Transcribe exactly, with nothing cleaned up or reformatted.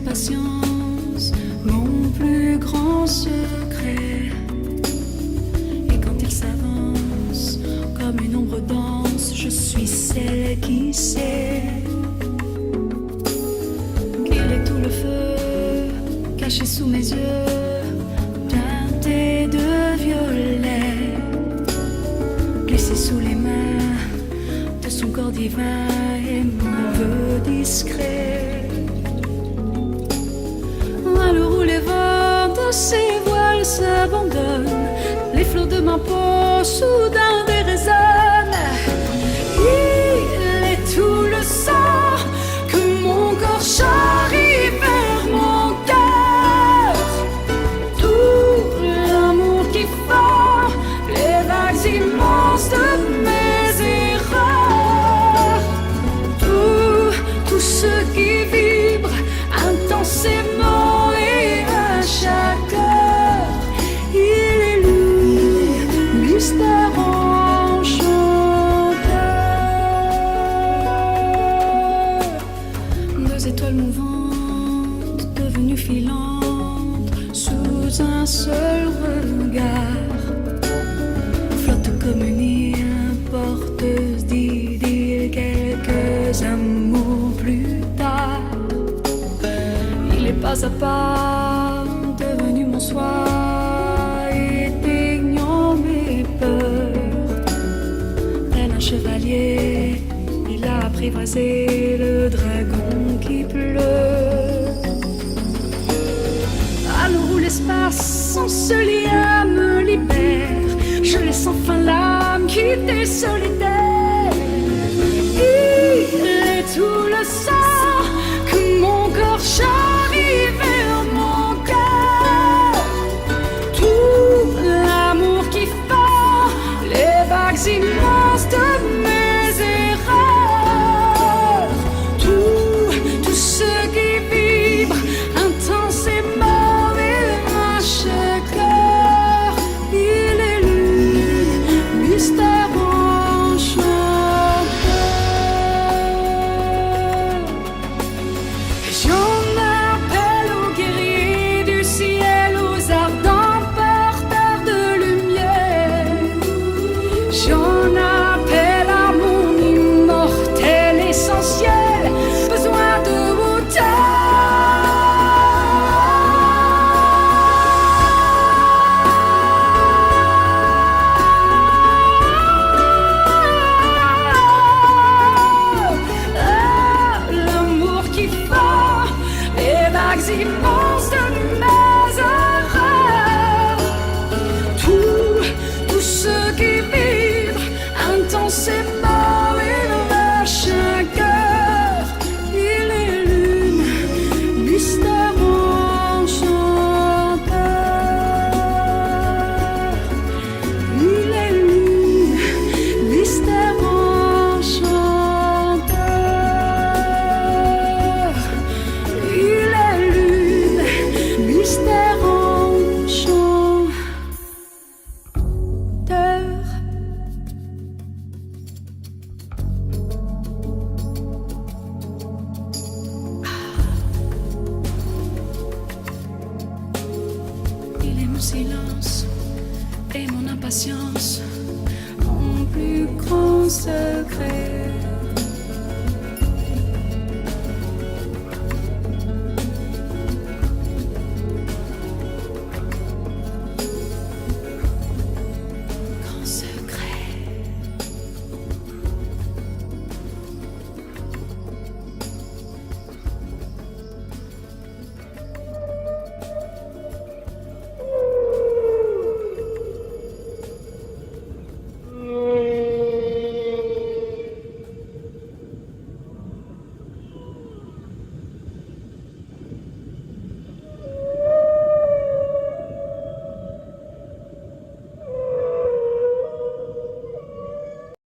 impatience, mon plus grand secret. Et quand il s'avance, comme une ombre dense, je suis celle qui sait qu'il est tout le feu, caché sous mes yeux, teinté de violet, glissé sous les mains de son corps divin et mon vœu discret. À l'heure où les vents de ses voiles s'abandonnent, les flots de ma peau soudain dérésonnent. Il est tout le sang que mon corps charrie vers mon cœur, tout l'amour qui fend les vagues immenses de mes erreurs, tout, tout ce qui vibre intensément et à chaque heure. Il est lui, mystère enchanteur. Deux étoiles mouvantes, devenues filantes, sous un seul regard, flottent comme une île porteuse d'idées, quelques amours plus tard. Il est pas à pas devenu mon soi, éteignant mes peurs. Tel un chevalier, il a apprivoisé le dragon qui pleure. À l'heure où l'espace sans ce lien me libère, je laisse enfin l'âme quitter solitaire. Il est tout le sang que mon corps charrie vers mon cœur, tout l'amour qui fend les vagues immenses de mes erreurs, tout, tout ce qui vibre intensément et à chaque heure. Il est lui, mystère enchanteur. J'en appelle aux guerriers du ciel, aux ardents porteurs de lumière. J'en appelle à mon immortel essentiel, besoin de hauteur. Ah, l'amour qui fend les vagues immenses de mes horreurs, tout, tout ce qui vibre intensément et à chaque heure. Il est lune, mystère enchanteur. Il est lune, mystère enchanteur. Il est lune, mystère enchanteur. Il est mon silence et mon impatience, mon plus grand secret.